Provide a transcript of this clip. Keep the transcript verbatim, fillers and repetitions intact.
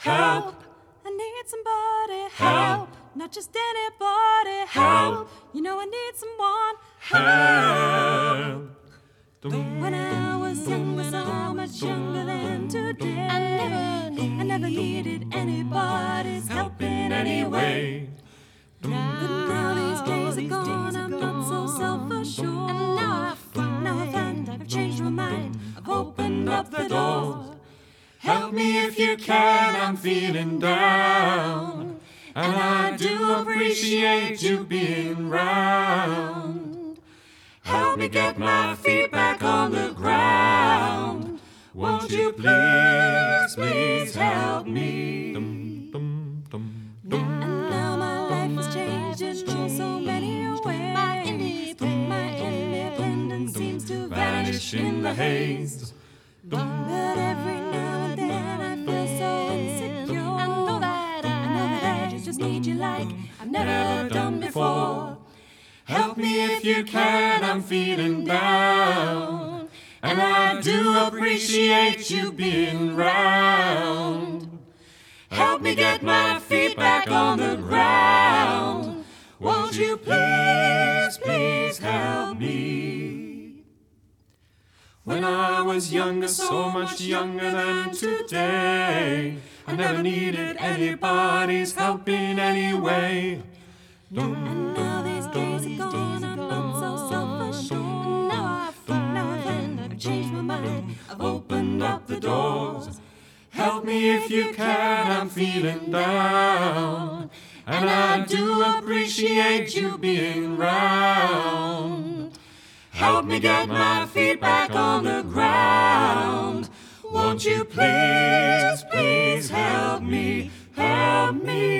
help. I need somebody, help. Not just anybody, help. You know I need someone, Help. When I was younger, so much younger than today, I never, I never needed anybody's help in any way. But now these days are gone, I'm not so self-assured. And now I find, now I find I've changed my mind, I've opened up the door. Help me if you can, I'm feeling down. And I do appreciate you being round. Help me get my feet back on the ground. Won't you please, please help me? And now my life has changed in so many ways. My independence, my independence seems to vanish in the haze. But every now and then I feel so insecure. I know that I, I know that I just need you like I've never done before. Help me if you can, I'm feeling down. And I do appreciate you being round. Help me get my feet back on the ground. Won't you please, please help me? When I was younger, so much younger than today, I never needed anybody's help in any way. And now these days are gone, I'm not so self-assured. And now I find, now I find I've changed my mind, I've opened up the doors. Help me if you can, I'm feeling down. And I do appreciate you being round. Help me get my feet back on the ground. Won't you please, please help me, help me?